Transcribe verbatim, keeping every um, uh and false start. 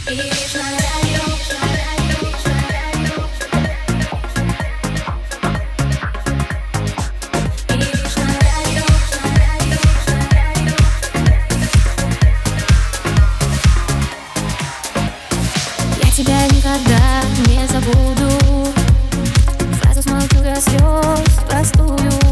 И лишь на радио, на радио, на радио. И лишь на радио, на радио, на радио. Я тебя никогда не забуду. Фразу смолкнуть до слез простую.